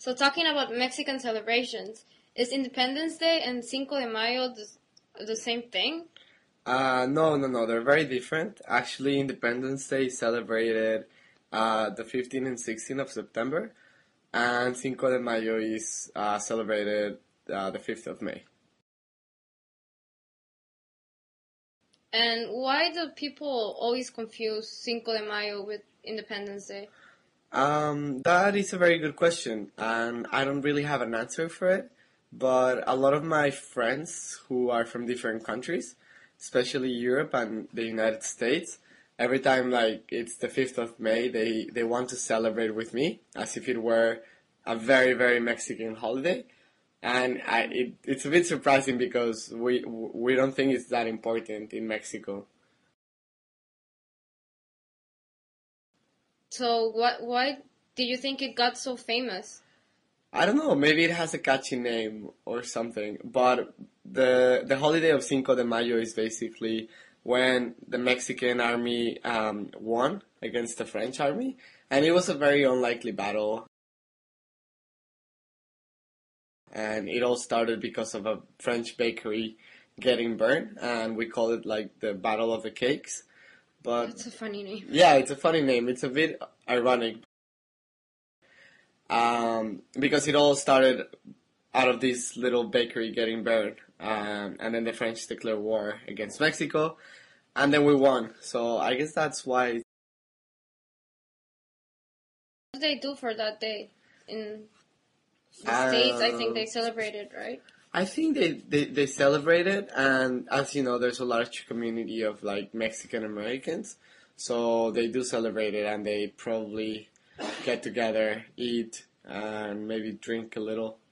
So talking about Mexican celebrations, is Independence Day and Cinco de Mayo the same thing? No. They're very different. Actually, Independence Day is celebrated the 15th and 16th of September, and Cinco de Mayo is celebrated the 5th of May. And why do people always confuse Cinco de Mayo with Independence Day? That is a very good question, and I don't really have an answer for it. But a lot of my friends who are from different countries, especially Europe and the United States, every time like it's the 5th of May, they want to celebrate with me as if it were a very, very Mexican holiday. And it's a bit surprising because we don't think it's that important in Mexico. So why do you think it got so famous? I don't know, maybe it has a catchy name or something, but the holiday of Cinco de Mayo is basically when the Mexican army won against the French army, and it was a very unlikely battle, and it all started because of a French bakery getting burned, and we call it like the Battle of the Cakes. But That's a funny name. yeah, it's a funny name. It's a bit ironic because it all started out of this little bakery getting burned, and then the French declared war against Mexico, and then we won. So I guess that's why. What do they do for that day? In the States, I think they celebrate it, right? I think they celebrate it, and as you know, there's a large community of like Mexican Americans, so they do celebrate it, and they probably get together, eat, and maybe drink a little.